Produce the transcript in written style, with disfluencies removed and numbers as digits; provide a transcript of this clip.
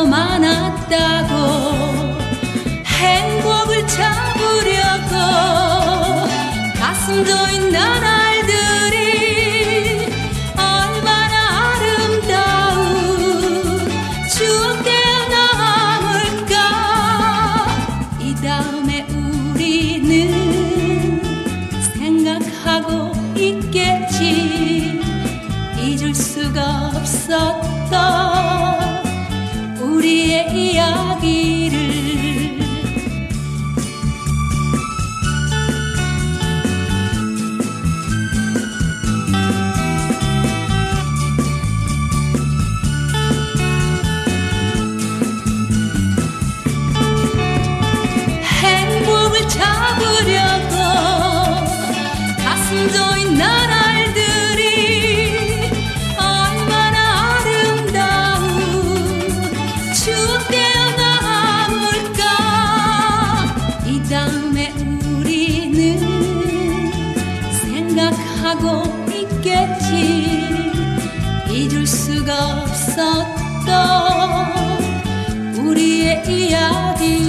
수도 많았다고 행복을 잡으려고 가슴 조인 나날들이 얼마나 아름다운 추억 되어 남을까. 이 다음에 우리는 생각하고 있겠지. 잊을 수가 없었던 우리의 이야기를. 행복을 잡으려고 가슴 조인 나날들이 얼마나 아름다운 추억 되어 남을까. 이 다음에 우리는 생각하고 있겠지. 잊을 수가 없었던 우리의 이야기.